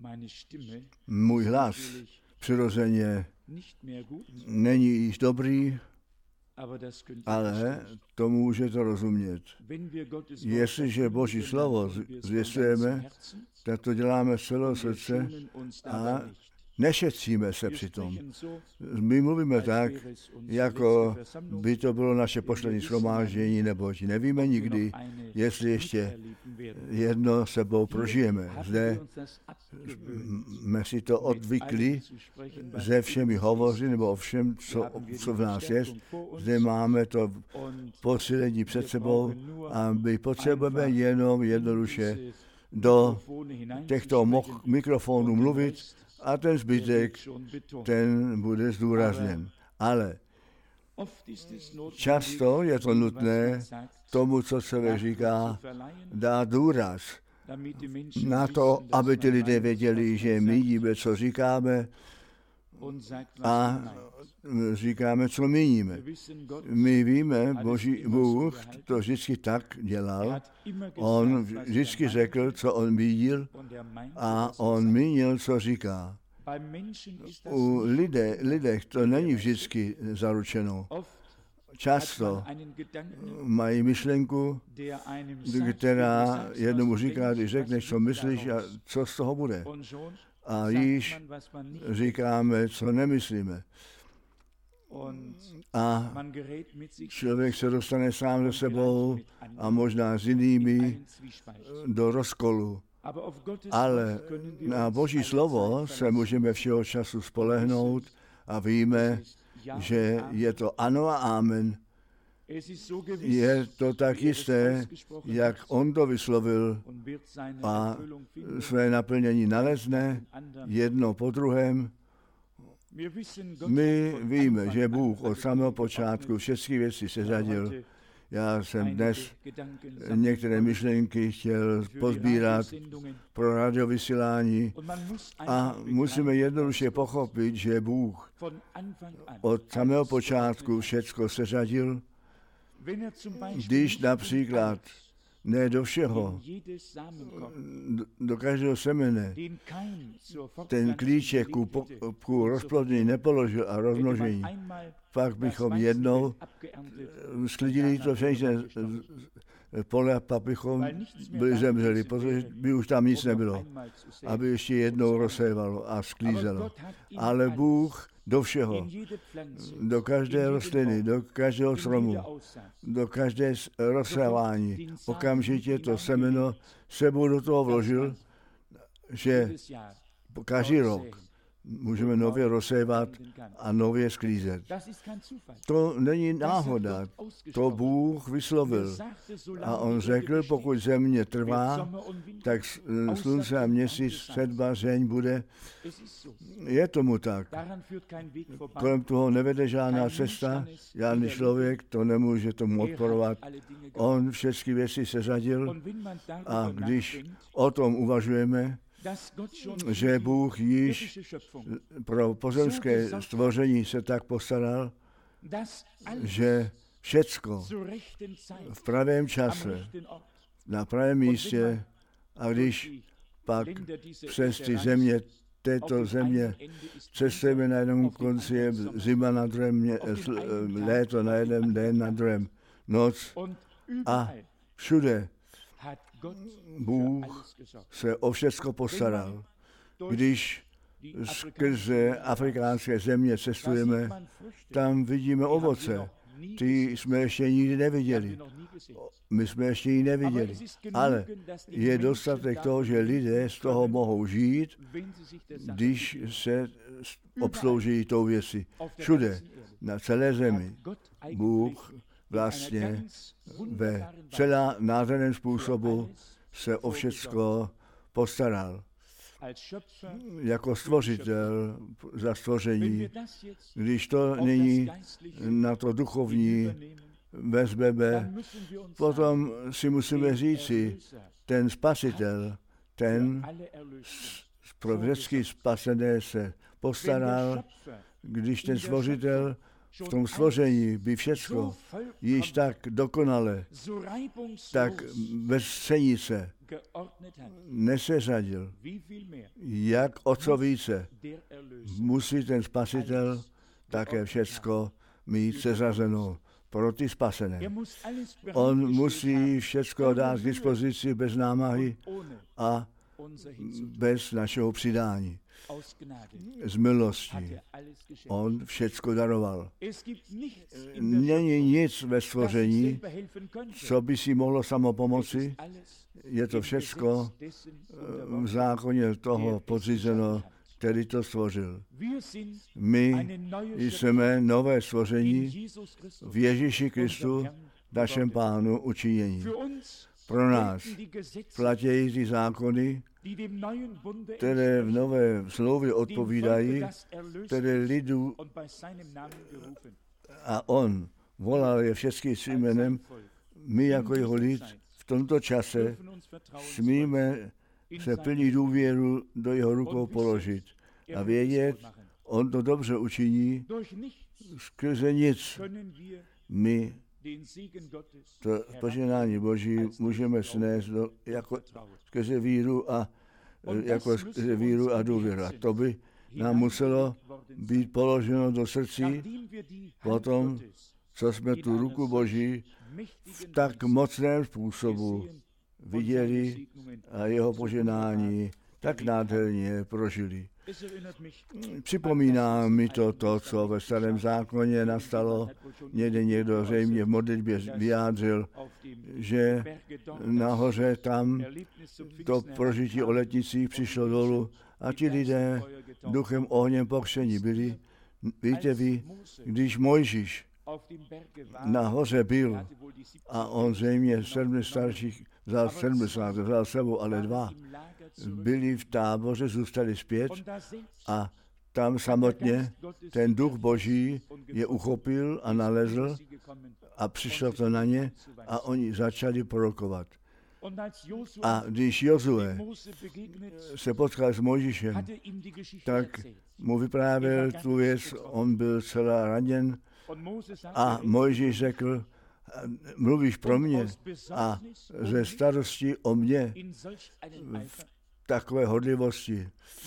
Můj hlas přirozeně není již dobrý, ale to můžete rozumět. Jestliže Boží slovo zvěstujeme, tak to děláme z celého srdce a nešetříme se přitom. My mluvíme tak, jako by to bylo naše poslední shromáždění, neboť nevíme nikdy, jestli ještě jedno sebou prožijeme. Zde jsme si to odvykli ze všemi hovoři, nebo o všem, co v nás je. Zde máme to poslední před sebou a my potřebujeme jenom jednoduše do těchto mikrofonů mluvit a ten zbytek, ten bude zdůrazněn. Ale často je to nutné tomu, co člověk říká, dát důraz na to, aby ty lidé věděli, že my víme, co říkáme a říkáme, co míníme. My víme, Bůh to vždycky tak dělal. On vždycky řekl, co on viděl a on mínil, co říká. U lidech to není vždycky zaručeno. Často mají myšlenku, která jednomu říká, když řekneš, co myslíš a co z toho bude. A již říkáme, co nemyslíme. A člověk se dostane sám ze sebou a možná s jinými do rozkolu. Ale na Boží slovo se můžeme všeho času spolehnout a víme, že je to ano a amen. Je to tak jisté, jak on to vyslovil a své naplnění nalezne jedno po druhém. My víme, že Bůh od samého počátku všechny věci seřadil. Já jsem dnes některé myšlenky chtěl pozbírat pro radiovysílání a musíme jednoduše pochopit, že Bůh od samého počátku všecko seřadil. Když například ne do všeho, do každého semene, ten klíček ku rozplodnění nepoložil a rozmnožení, pak bychom jednou sklidili to všechny pole a pak bychom byli zemřeli, protože by už tam nic nebylo, aby ještě jednou rozsévalo a sklízelo. Ale Bůh do všeho, do každé rostliny, do každého stromu, do každé rozsévání, okamžitě to semeno sebou do toho vložil, že každý rok můžeme nově rozsévat a nově sklízet. To není náhoda, to Bůh vyslovil. A on řekl, pokud země trvá, tak slunce a měsíc, sedba, žeň bude. Je tomu tak. Kolem toho nevede žádná cesta, žádný člověk to nemůže tomu odporovat. On všechny věci seřadil a když o tom uvažujeme, že Bůh již pro pozemské stvoření se tak postaral, že všecko v pravém čase, na pravém místě, a když pak přes ty země, této země cestujeme na jednom konci, je zima na druhém, léto na jednom, den na druhém, noc a všude Bůh se o všecko postaral. Když skrze afrikánské země cestujeme, tam vidíme ovoce. Ty jsme ještě nikdy neviděli. My jsme ještě ji neviděli. Ale je dostatek toho, že lidé z toho mohou žít, když se obslouží tou věcí. Všude, na celé zemi, Bůh vlastně ve celá nádherném způsobu se o všecko postaral. Jako stvořitel za stvoření, když to nyní na to duchovní vezmeme, potom si musíme říci, ten spasitel, ten pro vždycky spasené se postaral, když ten stvořitel v tom stvoření by všecko již tak dokonale, tak bez scénice neseřadil. Jak o co více musí ten spasitel také všecko mít seřazeno pro ty spasené. On musí všecko dát k dispozici bez námahy a bez našeho přidání. Z milosti. On všecko daroval. Není nic ve stvoření, co by si mohlo samo pomoci. Je to všecko v zákoně toho podřízeno, který to stvořil. My jsme nové stvoření v Ježíši Kristu, našem Pánu učinění. Pro nás platí ty zákony, které v nové smlouvě odpovídají, které lidu, a on volal je všechny svým jménem. My jako jeho lid v tomto čase smíme se plní důvěru do jeho rukou položit a vědět, on to dobře učiní, skrze nic my to požehnání Boží můžeme snést skrze víru a důvěru. A to by nám muselo být položeno do srdcí potom, co jsme tu ruku Boží v tak mocném způsobu viděli a jeho požehnání tak nádherně prožili. Připomíná mi to, co ve Starém zákoně nastalo. Někdo zřejmě v modlitbě vyjádřil, že nahoře tam to prožití o letnicích přišlo dolů a ti lidé duchem ohněm pokřtěni byli. Víte vy, když Mojžíš nahoře byl a on zřejmě 7 starších vzal 70, vzal sebou, ale 2 byli v táboře, zůstali zpět a tam samotně ten duch Boží je uchopil a nalezl a přišlo to na ně a oni začali prorokovat. A když Jozue se potkal s Mojžíšem, tak mu vyprávěl tu věc, on byl celá raněn a Mojžíš řekl, mluvíš pro mě a ze starosti o mě v takové horlivosti.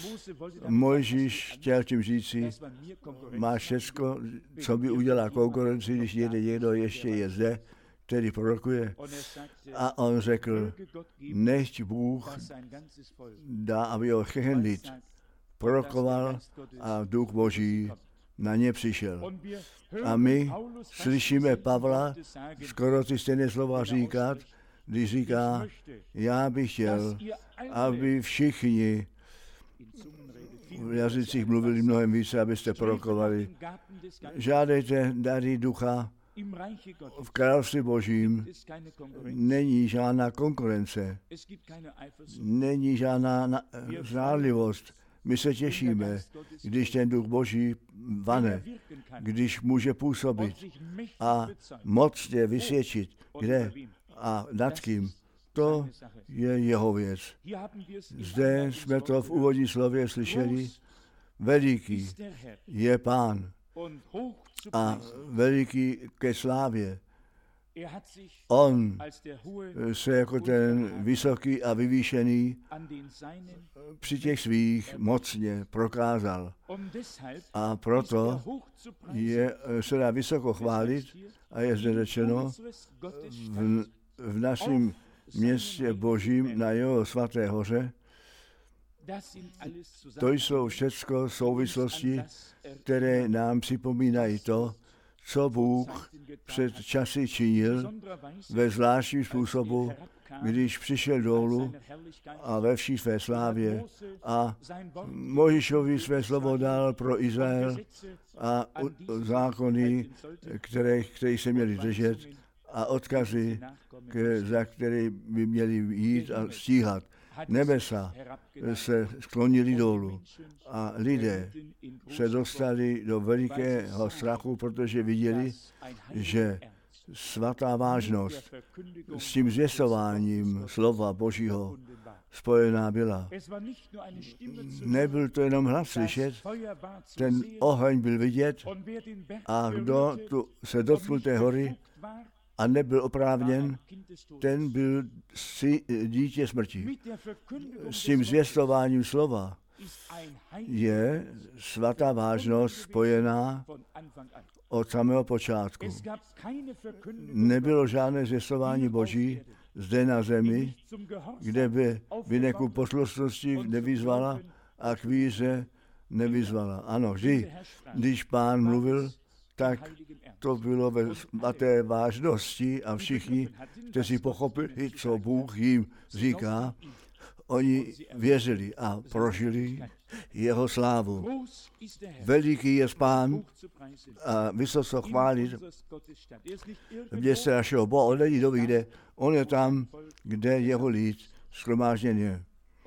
Mojžíš chtěl tím říci, máš všecko, co by udělal konkurenci, když někdo ještě je zde, který prorokuje. A on řekl, nechť Bůh dá, aby ho všechen lid prorokoval a duch Boží na ně přišel. A my slyšíme Pavla skoro ty stejné slova říkat, když říká, já bych chtěl, aby všichni v jazycích mluvili mnohem více, abyste prorokovali. Žádejte dary ducha. V království Božím není žádná konkurence, není žádná žádlivost. My se těšíme, když ten duch Boží vane, když může působit a mocně vysvědčit, kde a nad kým. To je jeho věc. Zde jsme to v úvodní slově slyšeli. Veliký je Pán a veliký ke slávě. On se jako ten vysoký a vyvýšený při těch svých mocně prokázal. A proto se dá vysoko chválit a je zde řečeno v našem městě Božím na jeho svaté hoře. To jsou všechno souvislosti, které nám připomínají to, co Bůh před časy činil ve zvláštním způsobu, když přišel dolů a ve vší své slávě a Mojžíšovi své slovo dal pro Izrael a zákony, které se měli držet a odkazy, za které by měli jít a stíhat. Nebesa se sklonili dolů a lidé se dostali do velikého strachu, protože viděli, že svatá vážnost s tím zvěstováním slova Božího spojená byla. Nebyl to jenom hlas slyšet, ten oheň byl vidět a kdo tu se dotkl té hory a nebyl oprávněn, ten byl dítě smrti. S tím zvěstováním slova je svatá vážnost spojená od samého počátku. Nebylo žádné zvěstování Boží zde na zemi, kde by k poslušnosti nevyzvala a k víře nevyzvala. Ano, vždy, když Pán mluvil, tak to bylo ve svaté vážnosti a všichni, kteří pochopili, co Bůh jim říká, oni věřili a prožili jeho slávu. Veliký je Pán a vysoce chválit v městě našeho Boha. On není dový, kde on je tam, kde jeho lid shromážděn je.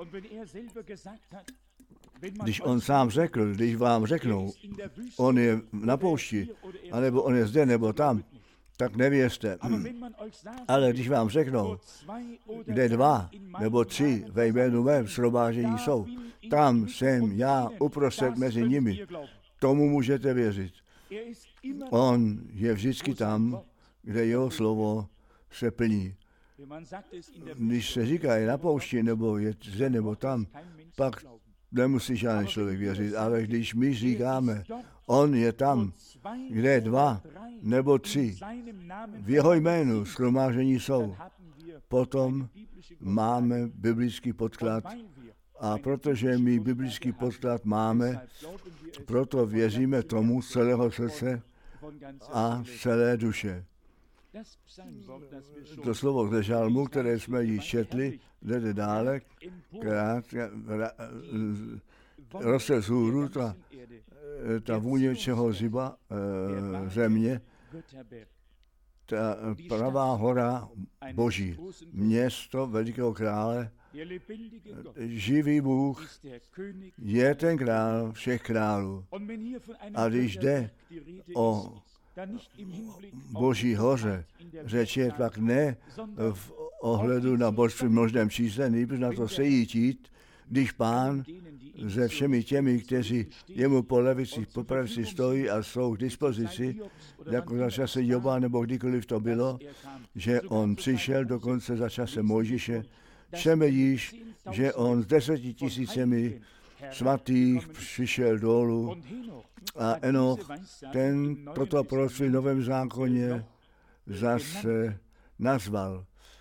Když on sám řekl, když vám řeknou, on je na poušti, anebo on je zde, nebo tam, tak nevěřte. Ale když vám řeknou, kde 2 nebo 3 ve jménu mém shromáždění jsou, tam jsem já uprostřed mezi nimi. Tomu můžete věřit. On je vždycky tam, kde jeho slovo se plní. Když se říká, je na poušti, nebo je zde, nebo tam, pak nemusí žádný člověk věřit. Ale když my říkáme, on je tam, kde 2 nebo 3 v jeho jménu shromáždění jsou, potom máme biblický podklad. A protože my biblický podklad máme, proto věříme tomu z celého srdce a celé duše. To slovo ze žalmu, které jsme již četli, jde dále, roste z hůru ta vůně čeho ziba země, ta pravá hora Boží, město velikého krále, živý Bůh je ten král všech králů. A když jde o Boží hoře, řeč je pak ne v ohledu na božství v množném čísle, nejbrž na to sejítít, když Pán se všemi těmi, kteří jemu po levici, po pravici stojí a jsou k dispozici, jako za čase Joba nebo kdykoliv to bylo, že on přišel dokonce za čase Mojžíše, čteme již, že on s 10 000 svatých přišel dolů a Enoch, ten toto proroctví v Novém zákoně zase nazval.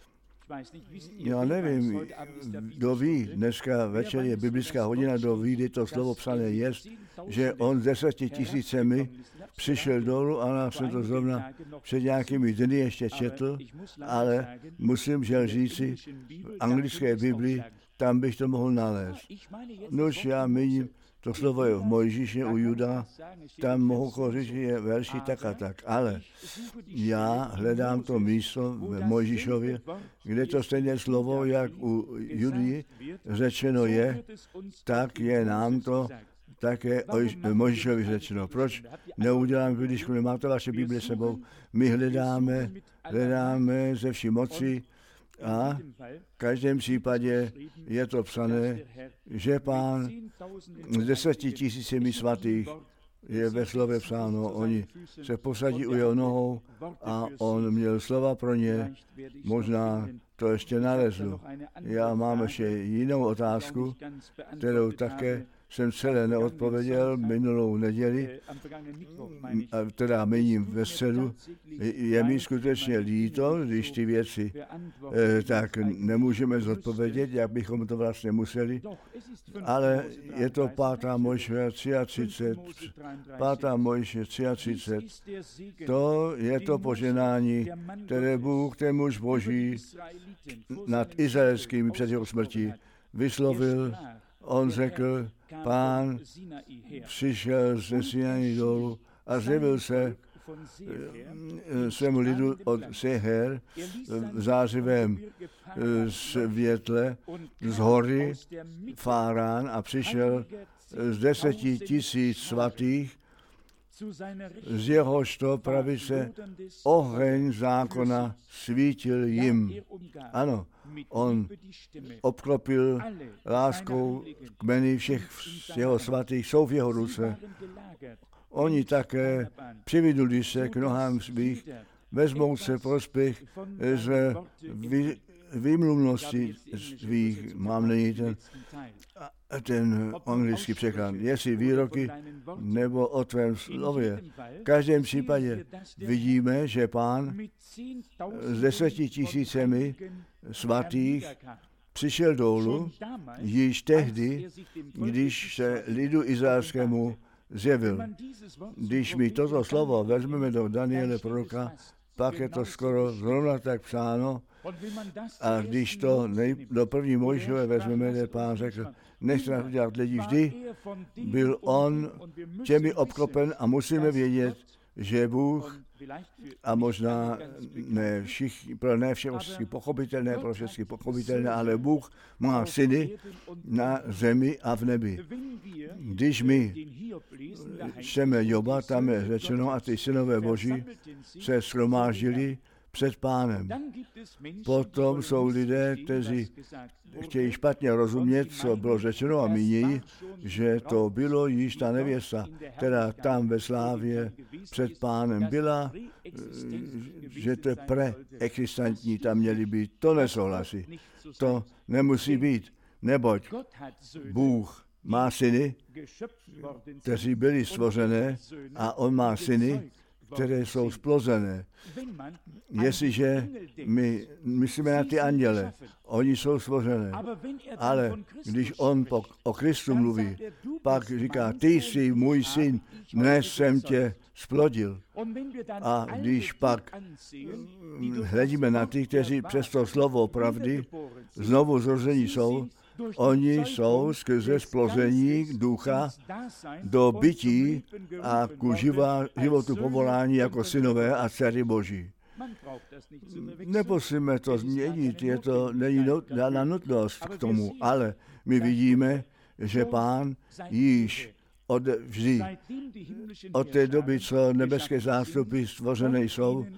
Já nevím, kdo ví, dneska večer je biblická hodina, kdo ví, kdy to slovo psané je, že on s 10 000 přišel dolů a já jsem to zrovna před nějakými dny ještě četl, ale musím žel říci, v anglické Biblii, tam bych to mohl nalézt. Nož já míním, to slovo je v Mojžíši u Juda, tam mohu říct, že je verši tak a tak, ale já hledám to místo v Mojžíšově, kde to stejné slovo, jak u Judy řečeno je, tak je nám to také Mojžíšovi řečeno. Proč neudělám, když nemáte vaše Bible sebou? My hledáme ze vší moci a v každém případě je to psané, že Pán s 10 000 svatých je ve slově psáno, oni se posadí u jeho nohou a on měl slova pro ně, možná to ještě nalezl. Já mám ještě jinou otázku, kterou také jsem celé neodpověděl minulou neděli, teda míním ve středu. Je mi skutečně líto, když ty věci tak nemůžeme zodpovědět, jak bychom to vlastně museli, ale je to 5. Mojžíše 33. 5. Mojžíše 33. To je to poženání, které Bůh, ten muž Boží, nad izraelskými před jeho smrtí vyslovil. On řekl, Pán přišel ze Sinaji dolů a zjevil se svému lidu od Seher v zářivém světle z hory Fárán a přišel z 10 000 svatých z jehožto pravice oheň zákona svítil jim. Ano, on obklopil láskou kmeny všech jeho svatých, jsou v jeho ruce. Oni také přivinuli se k nohám svých, vezmou se prospěch z výmluvnosti svých, mám není ten anglický překlad, jestli výroky nebo o tvém slově. V každém případě vidíme, že Pán s 10 000 svatých přišel dolů již tehdy, když se lidu izraelskému zjevil. Když my toto slovo vezmeme do Daniele proroka, pak je to skoro zrovna tak psáno. A když to do první Mojžíšové vezmeme, kde Pán řekl, nechte nás udělat lidi vždy, byl on těmi obklopen a musíme vědět, že Bůh, a možná ne všechny pochopitelné, pro všechny pochopitelné, ale Bůh má syny na zemi a v nebi. Když my čteme Joba, tam je řečeno, a ty synové Boží se shromáždili před Pánem. Potom jsou lidé, kteří chtějí špatně rozumět, co bylo řečeno a mínějí, že to bylo již ta nevěsta, která tam ve slávě před Pánem byla, že to je preexistentní tam měli být. To nesouhlasí. To nemusí být, neboť Bůh má syny, kteří byli stvořené, a on má syny, které jsou splozené. Jestliže my myslíme na ty anděle, oni jsou stvořené, ale když on o Kristu mluví, pak říká, ty jsi můj syn, dnes jsem tě splodil. A když pak hledíme na ty, kteří přes to slovo pravdy znovu zrození jsou, oni jsou skrze splození ducha do bytí a ku životu povolání jako synové a dcery Boží. Nemusíme to změnit, není žádná nutnost k tomu, ale my vidíme, že Pán již vždy, od té doby, co nebeské zástupy stvořené jsou,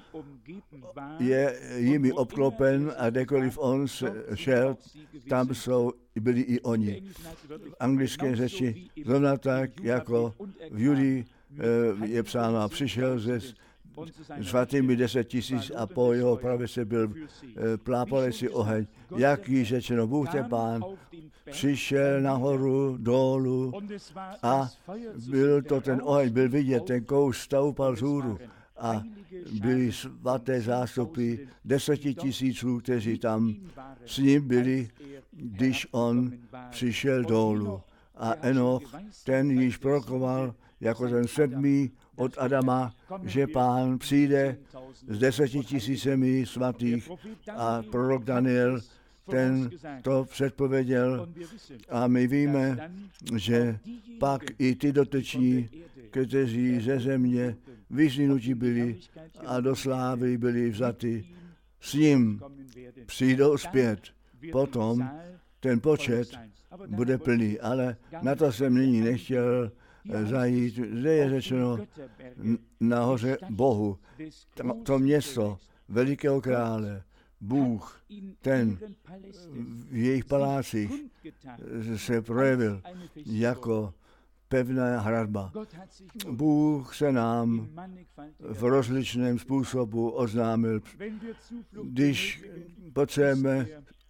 je jimi obklopen a kdekoliv on šel, tam byli i oni. V anglické řeči zrovna tak, jako v Judii je psáno, a přišel ze svatými 10 000 a po jeho pravici byl plápoleci oheň. Jak již řečeno, Bůh ten Pán přišel nahoru, dolů a byl to ten oheň, byl vidět, ten kous stoupal vzhůru a byly svaté zástupy 10 000, kteří tam s ním byli, když on přišel dolů. A Enoch, ten již prorokoval jako ten 7. od Adama, že Pán přijde s 10 000 svatých, a prorok Daniel, ten to předpověděl, a my víme, že pak i ty doteční, kteří ze země vyzvinuti byli a do slávy byli vzati, s ním přijdou zpět. Potom ten počet bude plný, ale na to jsem nyní nechtěl zajít. Zde je řečeno nahoře Bohu, to město velikého krále, Bůh, ten v jejich palácích se projevil jako pevná hradba. Bůh se nám v rozličném způsobu oznámil. Když potřebujeme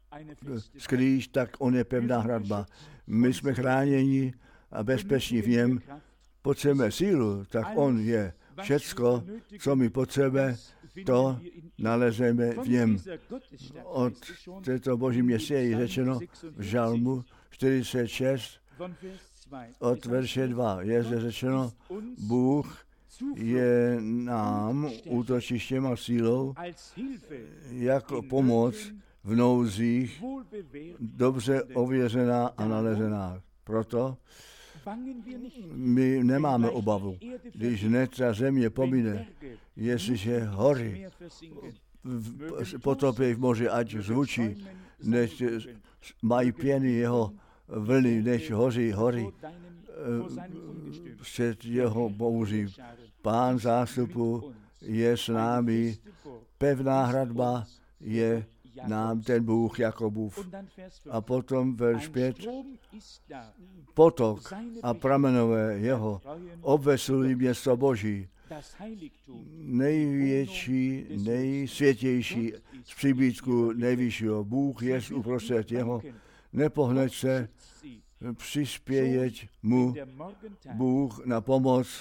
skrýš, tak on je pevná hradba. My jsme chráněni a bezpeční v něm. Potřebujeme sílu, tak on je. Všecko, co my potřebujeme, to nalezeme v něm. Od této boží městě je řečeno v Žalmu 46 od verše 2. Je zde řečeno, Bůh je nám útočištěm a sílou, jako pomoc v nouzích, dobře ověřená a nalezená. Proto my nemáme obavu, když ta země pomine, jestliže hory potopí v moři, ať zvučí, než mají pěny jeho vlny, než hoří hory před jeho bouří. Pán zástupu je s námi, pevná hradba je nám ten Bůh Jakobův. A potom verš 5, potok a pramenové jeho obvesují město Boží, největší, nejsvětější z příbytků nejvyššího. Bůh je uprostřed jeho, nepohneď se, přispěje mu Bůh na pomoc.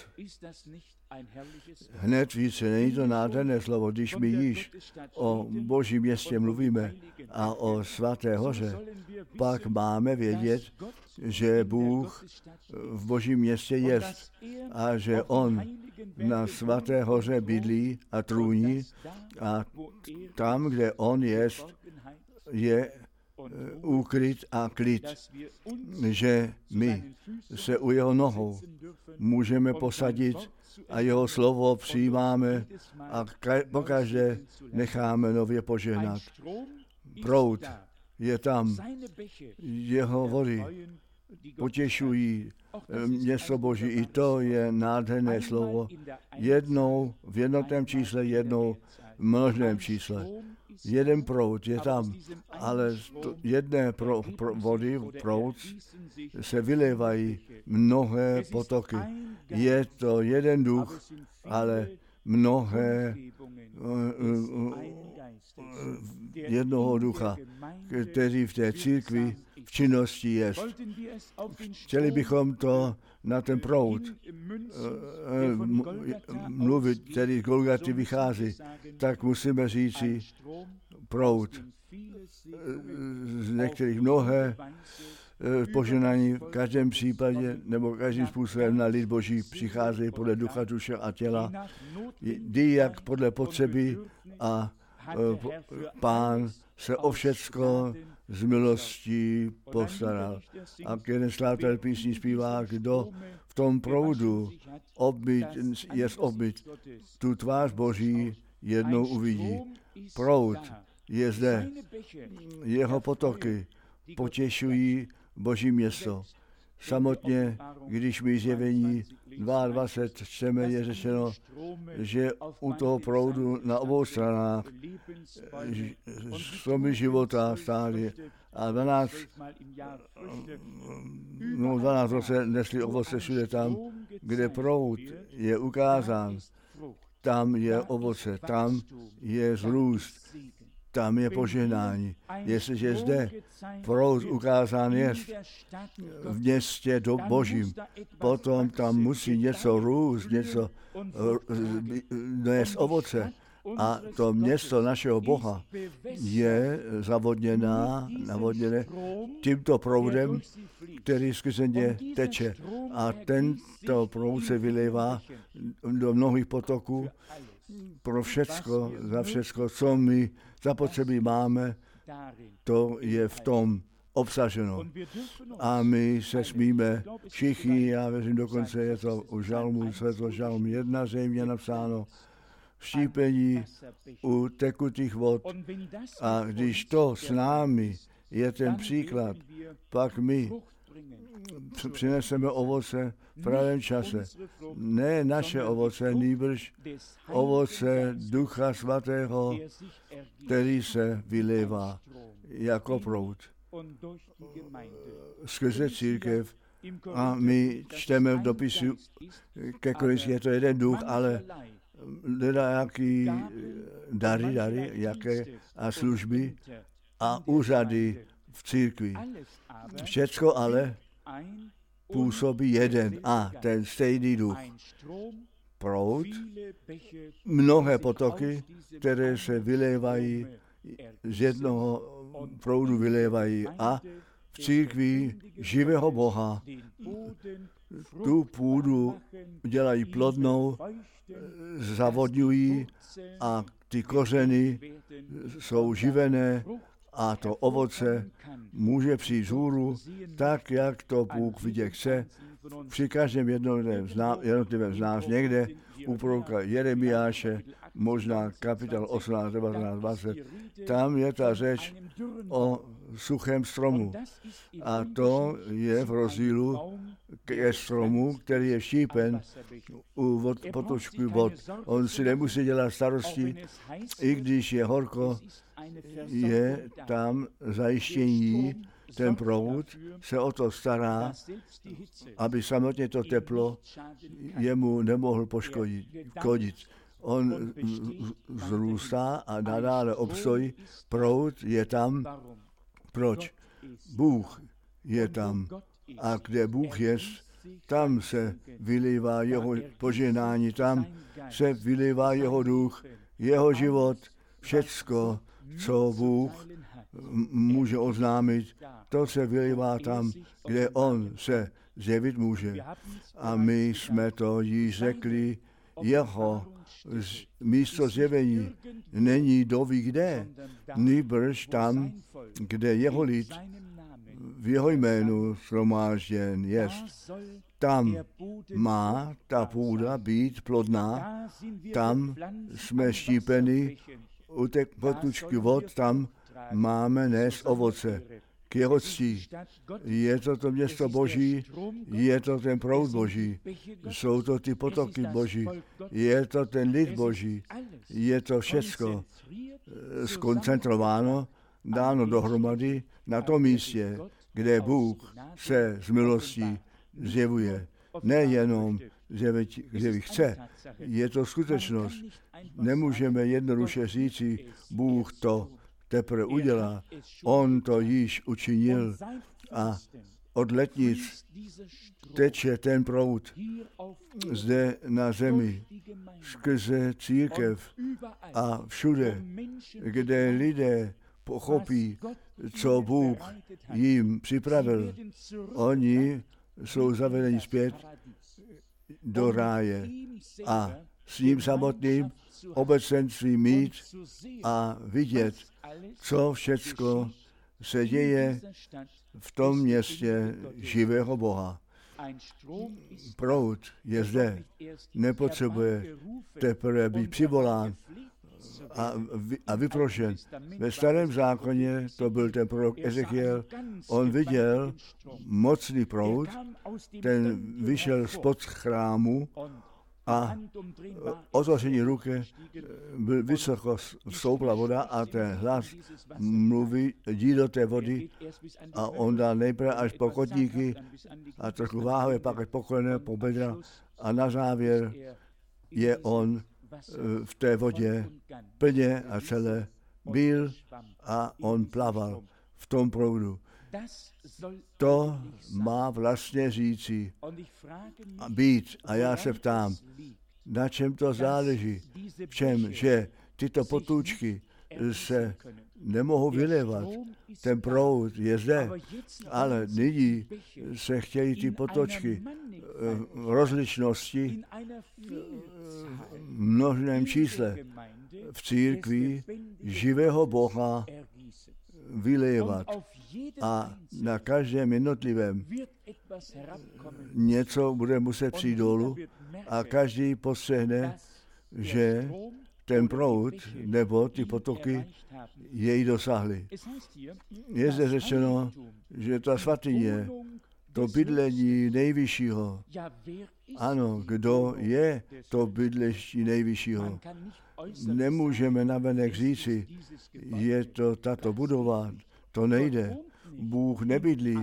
Hned více, není to nádherné slovo, když my již o Božím městě mluvíme a o svaté hoře, pak máme vědět, že Bůh v Božím městě je a že on na svaté hoře bydlí a trůní a tam, kde on je úkryt a klid, že my se u jeho nohou můžeme posadit a jeho slovo přijímáme a pokaždé necháme nově požehnat. Proud je tam, jeho vody potěšují město Boží. I to je nádherné slovo. Jednou v jednotném čísle, jednou v množném čísle. Jeden proud je tam, ale jedné vody, proud, se vylévají mnohé potoky. Je to jeden duch, ale mnohé jednoho ducha, který v té církvi v činnosti je. Chtěli bychom to na ten proud mluvit, který z Golgaty vychází, tak musíme říci proud. Z některých mnohé poženání v každém případě nebo každým způsobem na lid Boží přichází podle ducha, duše a těla, kdy jak podle potřeby a Pán se o všecko z milostí postaral. A jeden skladatel písní zpívá, kdo v tom proudu je obmyt, tu tvář Boží jednou uvidí. Proud je zde, jeho potoky potěšují Boží město. Samotně, když my zjevení 22 čteme, je řečeno, že u toho proudu na obou stranách stromy života stály a 12 roce nesli ovoce všude tam, kde proud je ukázán, tam je ovoce, tam je zrůst, tam je požehnání. Jestliže zde proud ukázán je v městě Božím, potom tam musí něco růst, něco nést ovoce. A to město našeho Boha je navodněné tímto proudem, který skrze ně teče. A tento proud se vylévá do mnohých potoků pro všecko, za všecko, co my zapotřebí máme, to je v tom obsaženo. A my se smíme všichni, já věřím, dokonce je to u žalmu, žalm 1 zřejmě napsáno, štípení u tekutých vod. A když to s námi je ten příklad, pak my přineseme ovoce v pravém čase. Ne naše ovoce, nýbrž ovoce Ducha Svatého, který se vylévá jako proud skrze církev. A my čteme v dopisu ke Korinským, je to jeden duch, ale jaký dary, jaké a služby a úřady v církvi. Všecko ale působí jeden a ten stejný duch. Proud, mnohé potoky, které se vylévají, z jednoho proudu vylévají a v církvi živého Boha tu půdu dělají plodnou, zavodňují a ty kořeny jsou živené a to ovoce může přijít vzhůru, tak, jak to Bůh vidět chce. Při každém jednotlivém z nás někde u proroka Jeremiáše, možná kapitál 18, 19, 20, tam je ta řeč o suchém stromu. A to je v rozdílu ke stromu, který je štípen u potočky vod. On si nemusí dělat starosti, i když je horko, je tam zajištění, ten proud se o to stará, aby samotně to teplo jemu nemohl poškodit. On zrůstá a nadále obstojí. Proud je tam. Proč? Bůh je tam. A kde Bůh je, tam se vylívá jeho požehnání, tam se vylívá jeho duch, jeho život, všecko, co Bůh může oznámit, to se vylívá tam, kde on se zjevit může. A my jsme to již řekli, jeho místo zjevení není doví kde, nýbrž tam, kde jeho lid v jeho jménu shromážděn jest. Tam má ta půda být plodná, tam jsme štípeni u té potučky vod, tam máme nést ovoce k jeho cti. Je to město Boží, je to ten proud Boží, jsou to ty potoky Boží, je to ten lid Boží, je to všecko skoncentrováno, dáno dohromady na tom místě, kde Bůh se z milostí zjevuje. Nejenom zjevit chce, je to skutečnost. Nemůžeme jednoduše říci, Bůh to teprve udělá. On to již učinil a od letnic teče ten proud zde na zemi skrze církev a všude, kde lidé pochopí, co Bůh jim připravil. Oni jsou zavedeni zpět do ráje a s ním samotným obecenství mít a vidět, co všecko se děje v tom městě živého Boha. Proud je zde, nepotřebuje teprve být přivolán a vyprošen. Ve starém zákoně to byl ten prorok Ezechiel, on viděl mocný proud, ten vyšel spod chrámu a otevření ruky byl vysoko vstoupla voda a ten hlas mluví, jdi do té vody a on dal nejprve až po kotníky a trochu váhuje, pak až po kolene, po bedra a na závěr je on v té vodě plně a celé byl a on plaval v tom proudu. To má vlastně říci a být. A já se ptám, na čem to záleží? V čem? Že tyto potůčky se nemohou vylévat. Ten proud je zde, ale nyní se chtějí ty potočky rozličnosti v množném čísle v církvi živého Boha vylévat. A na každém jednotlivém něco bude muset přijít dolů a každý postřehne, že ten proud nebo ty potoky jej dosáhly. Je zde řečeno, že ta svatyně, to bydlení nejvyššího. Ano, kdo je to bydlení nejvyššího? Nemůžeme navenek říci, je to tato budova, to nejde. Bůh nebydlí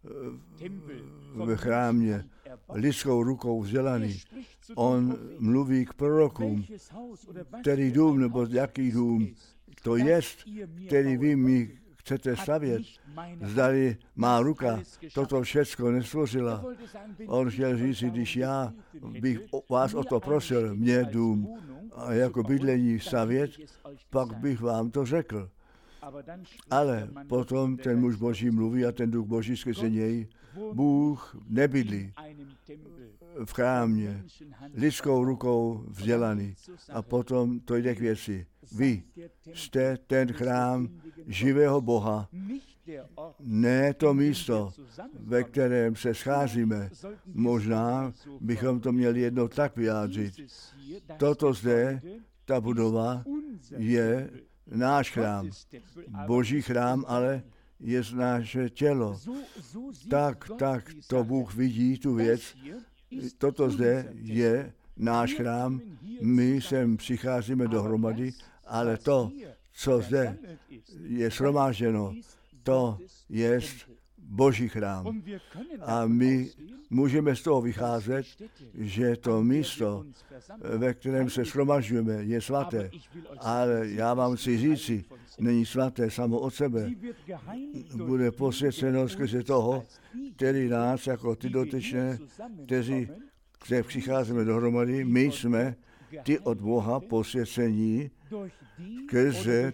v chrámě lidskou rukou vzdělaný. On mluví k prorokům, který dům nebo jaký dům to jest, který vy mi chcete stavět. Zdali má ruka toto všecko nestvořila. On chtěl říct, když já bych vás o to prosil, mě dům a jako bydlení stavět, pak bych vám to řekl. Ale potom ten muž Boží mluví a ten duch Boží skrze něj. Bůh nebydlí v chrámě, lidskou rukou vzdělaný. A potom to jde k věci. Vy jste ten chrám živého Boha, ne to místo, ve kterém se scházíme. Možná bychom to měli jednou tak vyjádřit. Toto zde, ta budova, je náš chrám. Boží chrám ale je naše tělo. Tak to Bůh vidí tu věc. Toto zde je náš chrám, my sem přicházíme dohromady, ale to, co zde je shromážděno, to je Boží chrám. A my můžeme z toho vycházet, že to místo, ve kterém se shromažďujeme, je svaté. Ale já vám chci říci, není svaté samo od sebe. Bude posvěceno skrze toho, který nás jako ty dotyčné, kteří přicházíme dohromady, my jsme ty od Boha posvěcení skrze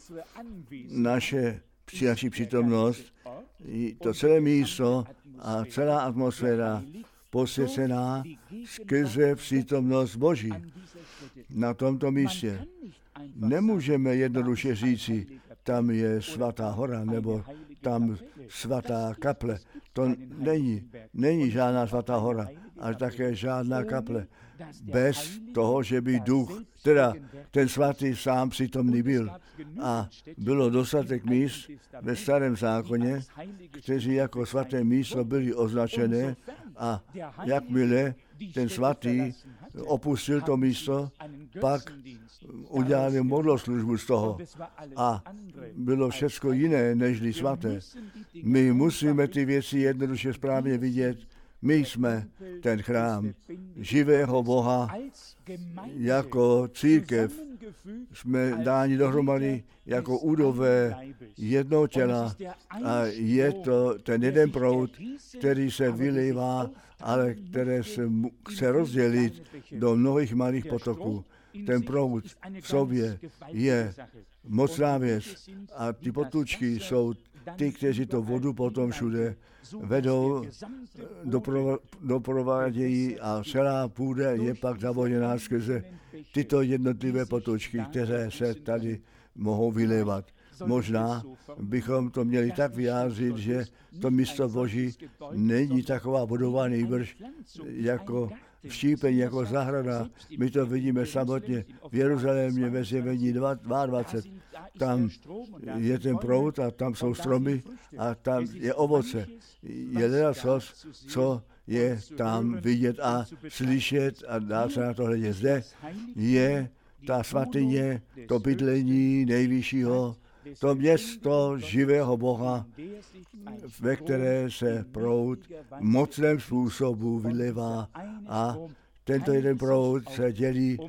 naši přítomnost, to celé místo a celá atmosféra posvěcená skrze přítomnost Boží na tomto místě. Nemůžeme jednoduše říci, tam je svatá hora, nebo tam svatá kaple. To není žádná svatá hora, ale také žádná kaple. Bez toho, že by duch, teda ten svatý sám přítomný byl. A bylo dostatek míst ve Starém zákoně, kteří jako svaté místo byli označené, a jakmile ten svatý opustil to místo, pak udělali modloslužbu z toho. A bylo všecko jiné nežli svaté. My musíme ty věci jednoduše správně vidět. My jsme ten chrám živého Boha, jako církev jsme dáni dohromady jako údové jednoho těla a je to ten jeden proud, který se vylívá, ale které se chce rozdělit do mnohých malých potoků. Ten proud v sobě je mocná věc a ty potůčky jsou ty, kteří to vodu potom všude vedou, doprovádějí a celá půda je pak zavoděná skrze tyto jednotlivé potůčky, které se tady mohou vylévat. Možná bychom to měli tak vyjádřit, že to místo Boží není taková vodová nejbrž jako všípení, jako zahrada. My to vidíme samotně v Jeruzalémě ve Zjevení 22. Tam je ten proud a tam jsou stromy a tam je ovoce. Je ledacos, co je tam vidět a slyšet a dá se na to hledět. Zde je ta svatyně, to bydlení nejvyššího, to město živého Boha, ve které se proud mocném způsobu vylevá a tento jeden proud se dělí,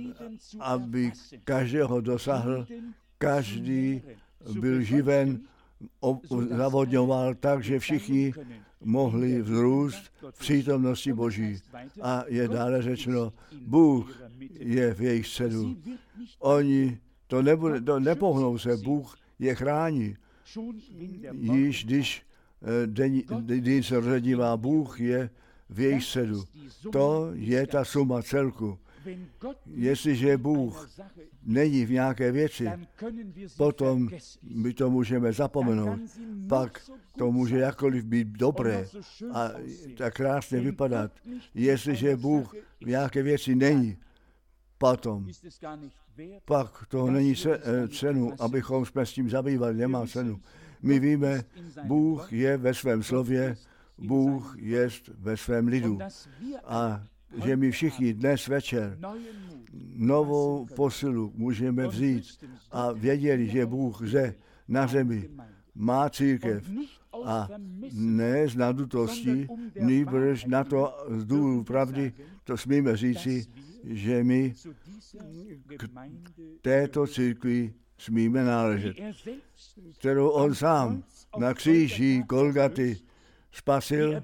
aby každého dosáhl, každý byl živen, zavodňoval tak, že všichni mohli vzrůst v přítomnosti Boží. A je dále řečeno, Bůh je v jejich středu. Oni nepohnou se, Bůh je chrání. Již když den se rozedívá, Bůh je v jejich středu. To je ta suma celku. Jestliže Bůh není v nějaké věci, potom my to můžeme zapomenout. Pak to může jakkoliv být dobré a tak krásně vypadat. Jestliže Bůh v nějaké věci není, potom pak to není cenu, abychom jsme s tím zabývali, nemá cenu. My víme, Bůh je ve svém slově, Bůh je ve svém lidu. A že my všichni dnes večer novou posilu můžeme vzít a věděli, že Bůh zde na zemi má církev a ne z nadutostí, nýbrž na to z důvodu pravdy, to smíme říci, že my k této církvi smíme náležet, kterou on sám na kříži Golgaty spasil,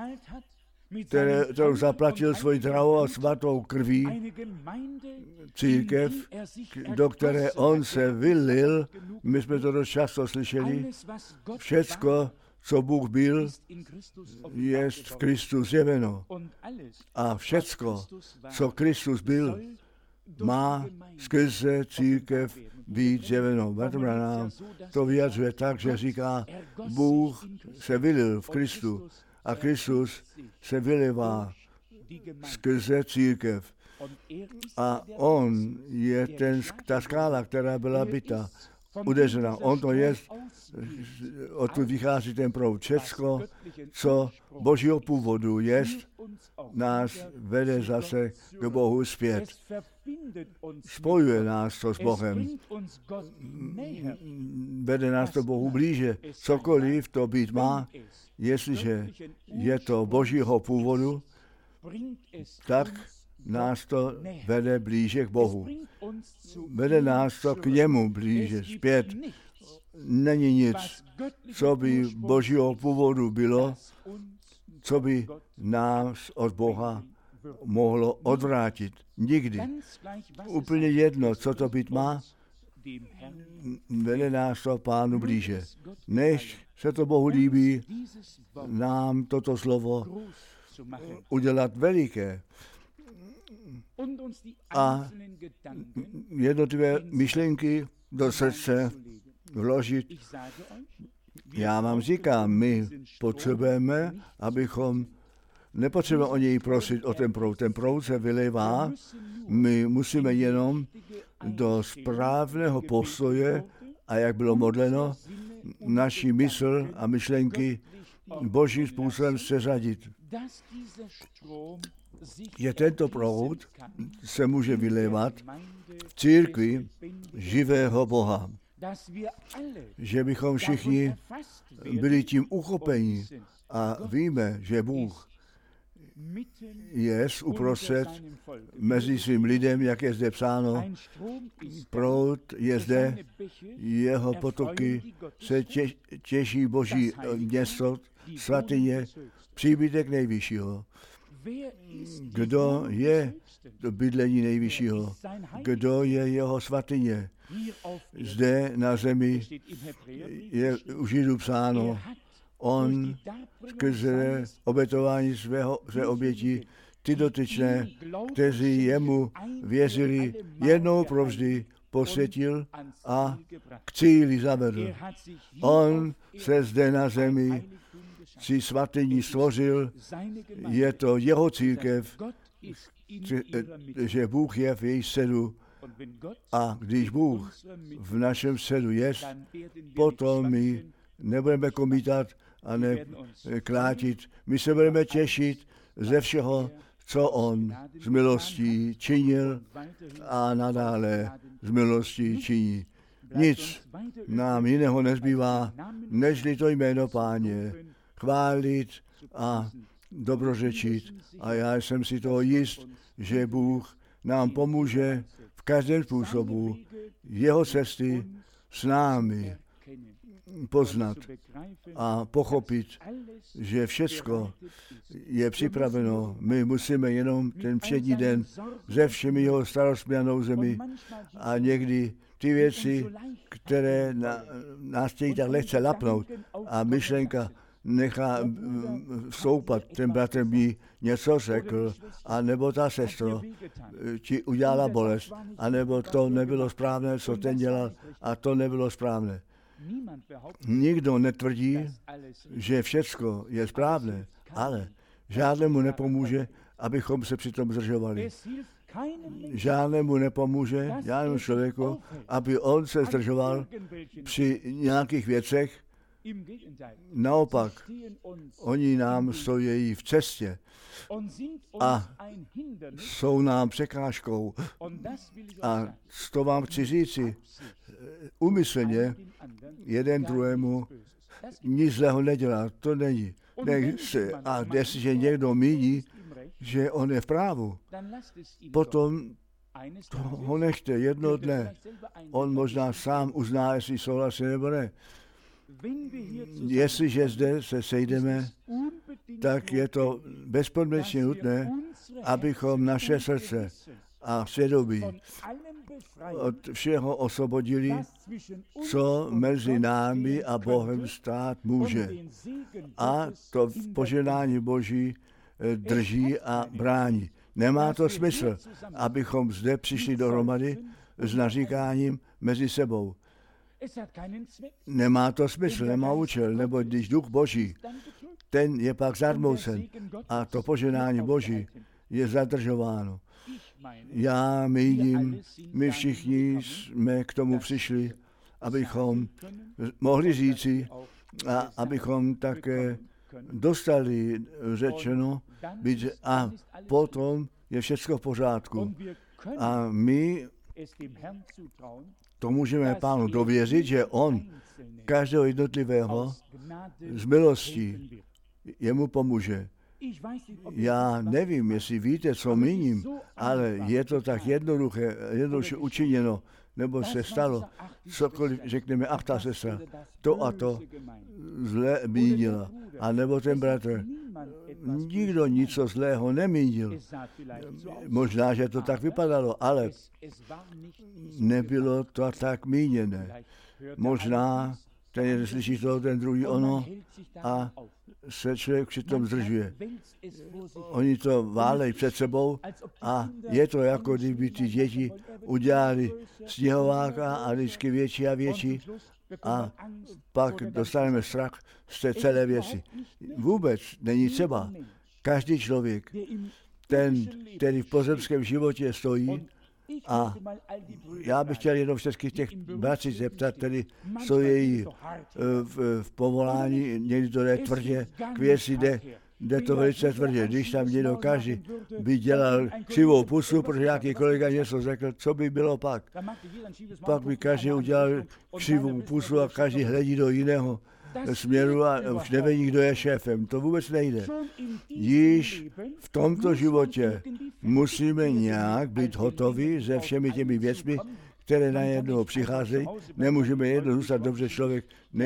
kterou zaplatil svoji drahou a svatou krví, církev, do které on se vylil, my jsme to dost často slyšeli, všecko, co Bůh byl, je v Kristu zjeveno. A všecko, co Kristus byl, má skrze církev být zjeveno. Branham to vyjadřuje tak, že říká, Bůh se vylil v Kristu a Kristus se vylivá skrze církev. A on je ta skála, která byla byta. udeřena. On to je, odtud vychází ten proud. Všecko, co božího původu je, nás vede zase k Bohu zpět. Spojuje nás to s Bohem. Vede nás to Bohu blíže. Cokoliv to být má, jestliže je to božího původu, tak nás to vede blíže k Bohu. Vede nás to k němu blíže, zpět. Není nic, co by božího původu bylo, co by nás od Boha mohlo odvrátit. Nikdy. Úplně jedno, co to být má, vede nás to Pánu blíže. Než se to Bohu líbí, nám toto slovo udělat veliké a jednotlivé myšlenky do srdce vložit. Já vám říkám, my potřebujeme, abychom nepotřebujeme o něj prosit o ten proud. Ten proud se vylevá, my musíme jenom do správného postoje a jak bylo modleno, naši mysl a myšlenky božím způsobem seřadit. Že tento proud se může vylévat v církvi živého Boha. Že bychom všichni byli tím uchopeni a víme, že Bůh je uprostřed mezi svým lidem, jak je zde psáno. Proud je zde, jeho potoky se těší boží město, svatyně, příbytek nejvyššího. Kdo je to bydlení nejvyššího? Kdo je jeho svatyně? Zde na zemi je u Židů psáno, on skrze obetování své oběti ty dotyčné, kteří jemu věřili, jednou provždy posvětil a k cíli zavedl. On se zde na zemi si svatyní stvořil, je to jeho církev, že Bůh je v její středu. A když Bůh v našem středu je, potom my nebudeme komítat a neklátit. My se budeme těšit ze všeho, co on z milostí činil a nadále z milostí činí. Nic nám jiného nezbývá, nežli to jméno Páně chválit a dobrořečit. A já jsem si toho jist, že Bůh nám pomůže v každém způsobu jeho cesty s námi poznat a pochopit, že všecko je připraveno. My musíme jenom ten přední den se všemi jeho starostmi a nouzemi a někdy ty věci, které nás chtějí tak lehce lapnout a myšlenka nechá vstoupat, ten bratr mi něco řekl, a nebo ta sestra ti udělala bolest, a nebo to nebylo správné, co ten dělal, a to nebylo správné. Nikdo netvrdí, že všecko je správné, ale žádnému nepomůže, abychom se přitom zdržovali. Žádnému nepomůže, žádnému člověku, aby on se zdržoval při nějakých věcech. Naopak, oni nám stojí v cestě a jsou nám překážkou. A to vám chci říci, úmyslně jeden druhému nic zlého nedělá, to není. A jestliže někdo míní, že on je v právu, potom ho nechte jedno dne. On možná sám uzná, jestli souhlasí nebo ne. Jestliže zde se sejdeme, tak je to bezpodmínečně nutné, abychom naše srdce a svědomí od všeho osvobodili, co mezi námi a Bohem stát může. A to v požehnání Boží drží a brání. Nemá to smysl, abychom zde přišli dohromady s naříkáním mezi sebou. Nemá to smysl, nemá účel, nebo když duch Boží, ten je pak zarmoucen a to požehnání Boží je zadržováno. Já míním, my všichni jsme k tomu přišli, abychom mohli říci a abychom také dostali řečeno, a potom je všechno v pořádku. A my to můžeme Pánu dověřit, že on každého jednotlivého z milostí jemu pomůže. Já nevím, jestli víte, co míním, ale je to tak jednoduše učiněno, nebo se stalo, cokoliv řekneme, ach ta sestra, to a to zle mínila, a nebo ten bratr. Nikdo nic zlého nemínil. Možná, že to tak vypadalo, ale nebylo to tak míněné. Možná ten jeden slyší toho, ten druhý ono a se člověk přitom zdržuje. Oni to válejí před sebou a je to jako kdyby ty děti udělali sněhováka a vždycky větší a větší a pak dostaneme strach z té celé věci. Vůbec není třeba. Každý člověk, ten, který v pozemském životě stojí, a já bych chtěl jenom všechny těch bratří zeptat, který stojí v povolání, někdy to jde tvrdě, k věci jde to velice tvrdě. Když tam někdo každý by dělal křivou pusu, protože nějaký kolega něco řekl, co by bylo pak? Pak by každý udělal křivou pusu a každý hledí do jiného směru a už neví, kdo je šéfem. To vůbec nejde. Již v tomto životě musíme nějak být hotovi se všemi těmi věcmi, které na jednoho přicházejí. Nemůžeme jedno zůstat dobře, člověk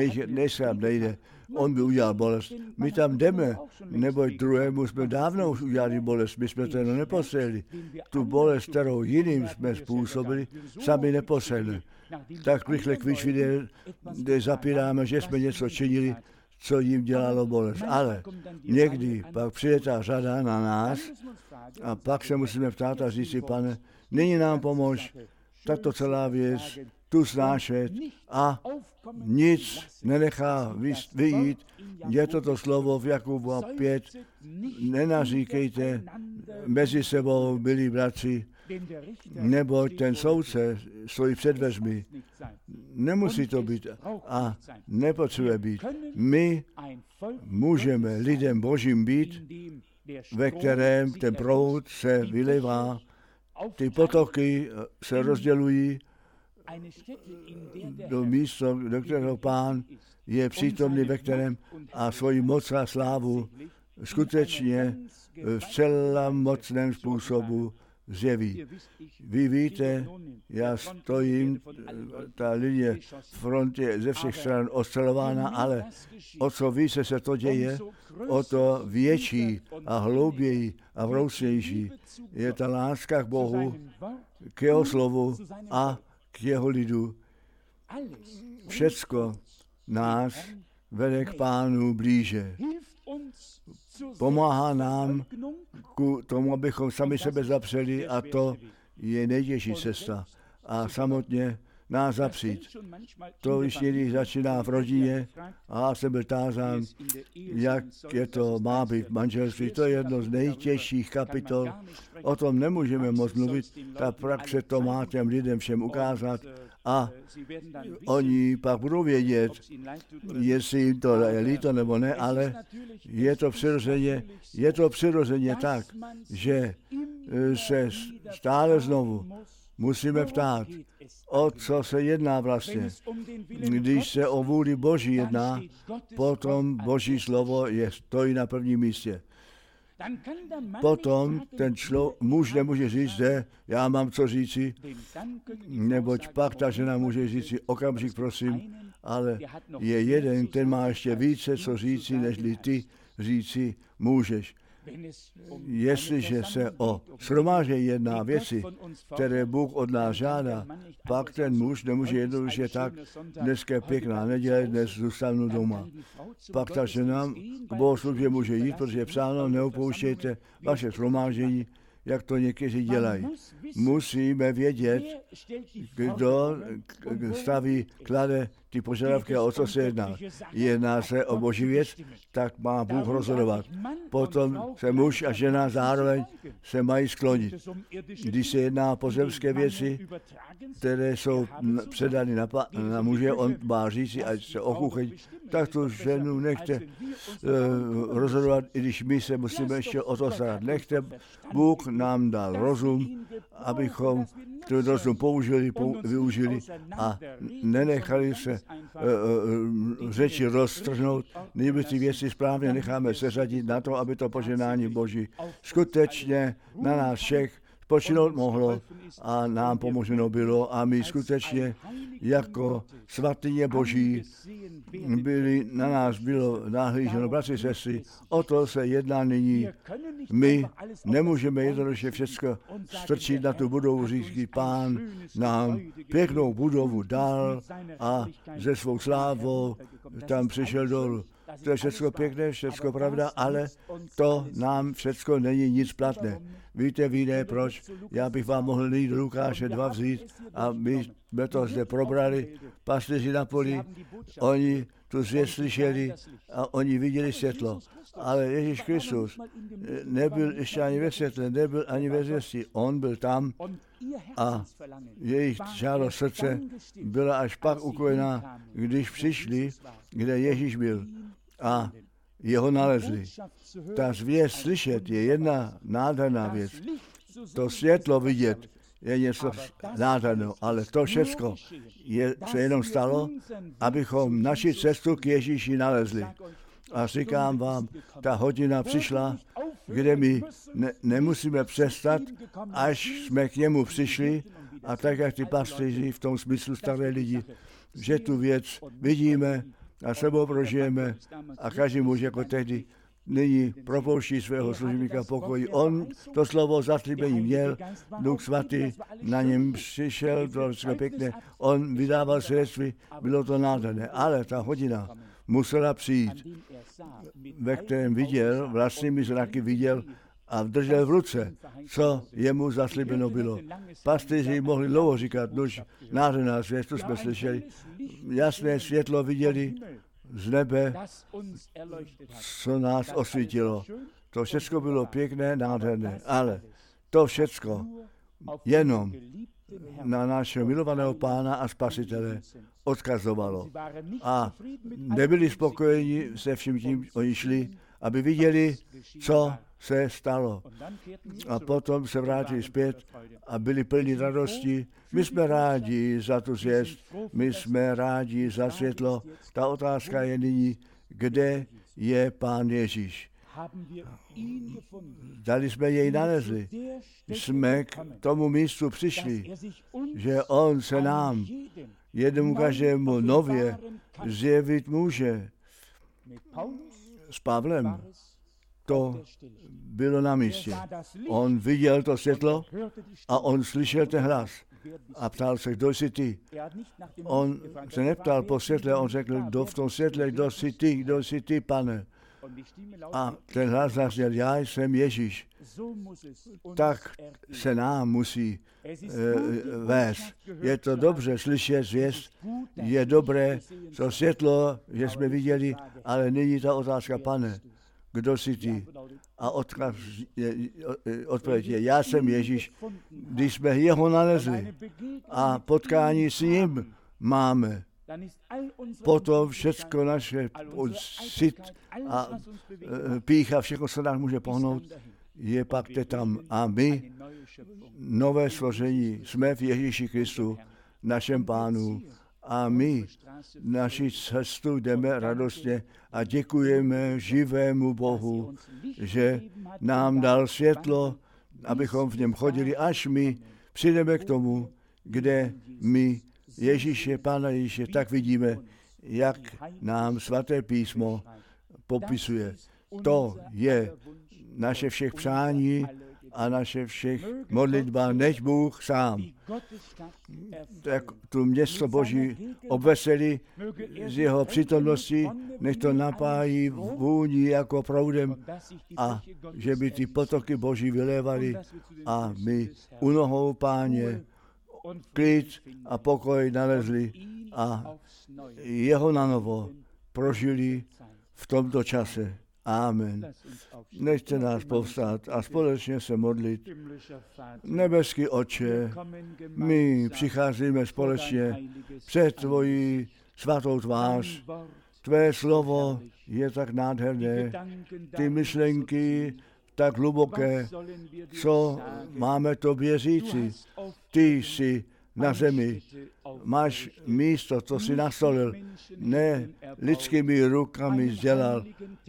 nejde. On by udělal bolest. My tam jdeme, neboť druhému jsme dávno už udělali bolest. My jsme to jenom nepostřehli. Tu bolest, kterou jiným jsme způsobili, sami nepostřehli. Tak rychle kvičvidě, kde zapíráme, že jsme něco činili, co jim dělalo bolest. Ale někdy pak přijde ta řada na nás a pak se musíme ptát a říct si, Pane, nyní nám pomož tato celá věc tu snášet a nic nenechá vyjít. Je to slovo v Jakuba 5, nenaříkejte mezi sebou, milí bratři, neboť ten soudce stojí před dveřmi. Nemusí to být a nepotřebuje být. My můžeme lidem Božím být, ve kterém ten proud se vylevá, ty potoky se rozdělují do místa, do kterého Pán je přítomný, ve kterém a svoji moc a slávu skutečně v celém mocném způsobu zjeví. Vy víte, já stojím, ta linie frontě ze všech stran ostřelována, ale o co více se to děje, o to větší a hlouběji a vroucnější je ta láska k Bohu, k jeho slovu a k jeho lidu. Všecko nás vede k Pánu blíže. Pomáhá nám k tomu, abychom sami sebe zapřeli, a to je nejtěžší cesta. A samotně nás zapřít. To již někdy začíná v rodině a já jsem byl tázán, jak je to má být v manželství. To je jedno z nejtěžších kapitol. O tom nemůžeme moc mluvit. Ta praxe to má těm lidem všem ukázat a oni pak budou vědět, jestli jim to je líto nebo ne, ale je to přirozeně tak, že se stále znovu musíme ptát, o co se jedná vlastně. Když se o vůli Boží jedná, potom Boží slovo stojí na prvním místě. Potom ten muž nemůže říct, že já mám co říci, neboť pak ta žena může říci, okamžik prosím, ale je jeden, ten má ještě více co říci, nežli ty říci můžeš. Jestliže se o shromáždění jedná věci, které Bůh od nás žádá, pak ten muž nemůže jednoduše tak, dneska je pěkná neděle, dnes zůstanu doma. Pak ta žena k bohoslužbě může jít, protože je psáno, neopouštějte vaše shromáždění, jak to někteří dělají. Musíme vědět, kdo klade ty požadavky a o co se jedná. Jedná se o boží věc, tak má Bůh rozhodovat. Potom se muž a žena zároveň se mají sklonit. Když se jedná o pozemské věci, které jsou předány na muže, on má říci, ať se okucheň, tak tu ženu nechte rozhodovat, i když my se musíme ještě o to starat. Nechte, Bůh nám dal rozum, abychom ten rozum využili a nenechali se řeči roztrhnout. Nejbrž ty věci správně necháme seřadit na to, aby to požehnání Boží skutečně na nás všech spočinout mohlo a nám pomoženo bylo a my skutečně jako svatyně Boží na nás bylo nahlíženo, bratři, sestry, o to se jedná nyní. My nemůžeme jednoduše všechno strčit na tu budovu, říct, Pán nám pěknou budovu dal a ze svou slávou tam přišel dolů. To je všechno pěkné, všechno pravda, ale to nám všechno není nic platné. Víte, proč? Já bych vám mohl jít do Lukáše 2 vzít a my jsme to zde probrali. Pastyři na poli, oni tu zvěst slyšeli a oni viděli světlo. Ale Ježíš Kristus nebyl ještě ani ve světle, nebyl ani ve zvěsti. On byl tam a jejich žádost srdce byla až pak ukojená, když přišli, kde Ježíš byl a jeho nalezli. Ta zvěst slyšet je jedna nádherná věc. To světlo vidět je něco nádherného, ale to všechno se jenom stalo, abychom naši cestu k Ježíši nalezli. A říkám vám, ta hodina přišla, kde my nemusíme přestat, až jsme k němu přišli a tak, jak ty pastýři v tom smyslu staré lidi, že tu věc vidíme a sebou prožijeme a každý muž jako tehdy nyní propouští svého služebníka pokoji. On to slovo zaslíbení měl, Duch Svatý na něm přišel, to bylo pěkné, on vydával svědectví, bylo to nádherné, ale ta hodina musela přijít, ve kterém viděl, vlastními zraky viděl a držel v ruce, co jemu zaslíbeno bylo. Pastýři mohli dlouho říkat, nož nádherná svět, to jsme slyšeli, jasné světlo viděli z nebe, co nás osvítilo. To všechno bylo pěkné, nádherné, ale to všechno jenom na našeho milovaného Pána a Spasitele odkazovalo. A nebyli spokojeni se vším tím, oni šli, aby viděli, co se stalo. A potom se vrátili zpět a byli plní radosti. My jsme rádi za tu zvěst, my jsme rádi za světlo. Ta otázka je nyní, kde je Pán Ježíš. Dali jsme jej nalezli. Jsme k tomu místu přišli, že on se nám, jednomu každému nově, zjevit může. S Pavlem to bylo na místě. On viděl to světlo a on slyšel ten hlas a ptal se, kdo jsi ty. On se neptal po světle, on řekl, kdo v tom světle, kdo jsi ty, Pane. A ten hlas zazněl, já jsem Ježíš. Tak se nám musí vést. Je to dobře slyšet zvěst, je dobré to světlo, že jsme viděli, ale nyní ta otázka, Pane, kdo jsi ty? A odpověď je, já jsem Ježíš, když jsme jeho nalezli a potkání s ním máme. Potom všechno naše cit a pýcha, všechno se nám může pohnout, je pak tam. A my, nové složení, jsme v Ježíši Kristu, našem Pánu. A my naši cestu jdeme radostně a děkujeme živému Bohu, že nám dal světlo, abychom v něm chodili, až my přijdeme k tomu, kde my Ježíše, Pána Ježíše, tak vidíme, jak nám svaté písmo popisuje. To je naše všech přání a naše všech modlitba, nech Bůh sám tak tu město Boží obveselí z jeho přítomnosti, nech to napájí vůní jako proudem a že by ty potoky Boží vylévaly a my u nohou Páně klid a pokoj nalezli a jeho nanovo prožili v tomto čase. Amen. Nechte nás povstát a společně se modlit. Nebeský Otče, my přicházíme společně před tvoji svatou tvář. Tvé slovo je tak nádherné, ty myšlenky tak hluboké, co máme tobě říci. Ty jsi na zemi, máš místo, to jsi nastolil, ne lidskými rukami dělal,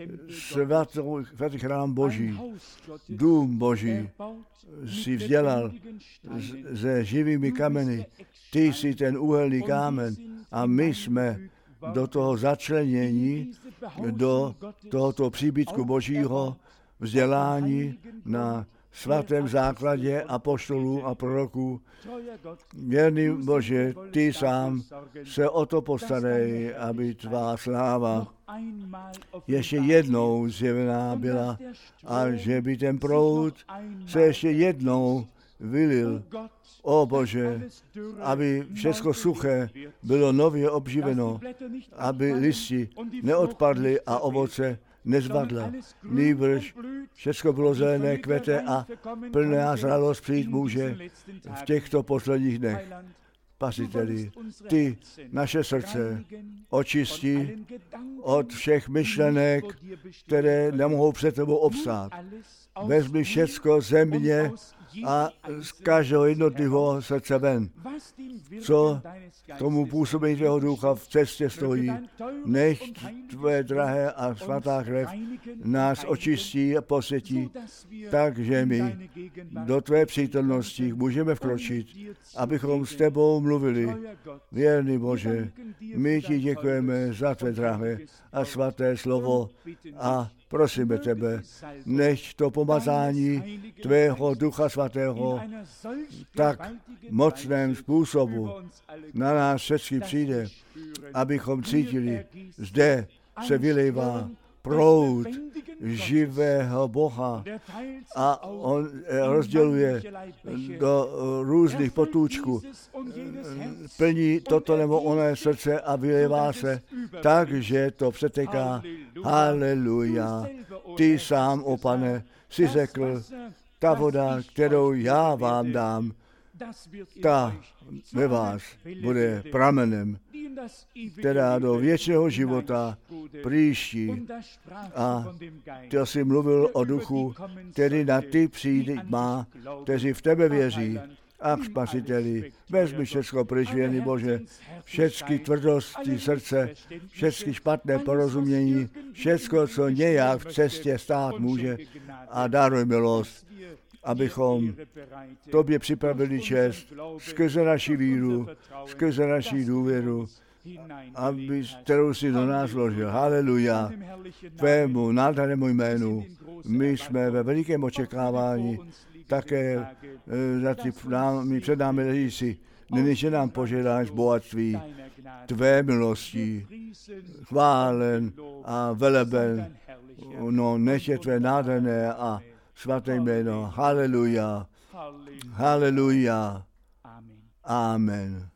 svatý chrám Boží, dům Boží si vzdělal se živými kameny. Ty jsi ten úhelný kámen a my jsme do toho začlenění, do tohoto příbytku Božího vzdělání na svatém základě apoštolů a proroků. Věrný Bože, ty sám se o to postarej, aby tvá sláva ještě jednou zjevená byla a že by ten proud se ještě jednou vylil. O Bože, aby všechno suché bylo nově obživeno, aby listi neodpadly a ovoce nezvadla. Nýbrž všechno bylo zelené, kvete a plná zralost přijít může v těchto posledních dnech. Spasiteli, ty naše srdce očistí od všech myšlenek, které nemohou před tebou obstát. Vezmi všecko země a z každého jednotlivého srdce ven. Co tomu působení tvého ducha v cestě stojí, nech tvoje drahé a svatá krev nás očistí a posvětí, takže my do tvé přítomnosti můžeme vkročit, abychom s tebou mluvili. Věrný Bože, my ti děkujeme za tvé drahé a svaté slovo a prosíme tebe, nech to pomazání tvého Ducha Svatého tak mocném způsobu na nás všechny přijde, abychom cítili, zde se vylejvá proud živého Boha a on rozděluje do různých potůčků, plní toto nebo oné srdce a vylejvá se tak, že to přeteká. Haleluja. Ty sám, o Pane, si řekl, ta voda, kterou já vám dám, ta ve vás bude pramenem, která do věčného života příští. A ty jsi mluvil o duchu, který na ty přijít má, kteří v tebe věří. A Spasiteli, vezmi všechno pryč, věrný Bože, všechny tvrdosti srdce, všechny špatné porozumění, všechno, co nějak v cestě stát může, a daruj milost, abychom tobě připravili čest skrze naši víru, skrze naši důvěru, kterou si do nás vložil. Haleluja. Tvému nádhernému jménu. My jsme ve velikém očekávání také před námi ležící. Nyní, že nám požádáš bohatství tvé milosti, chválen a veleben, no nech je tvé nádherné a svaté jméno. Haleluja. Haleluja. Amen.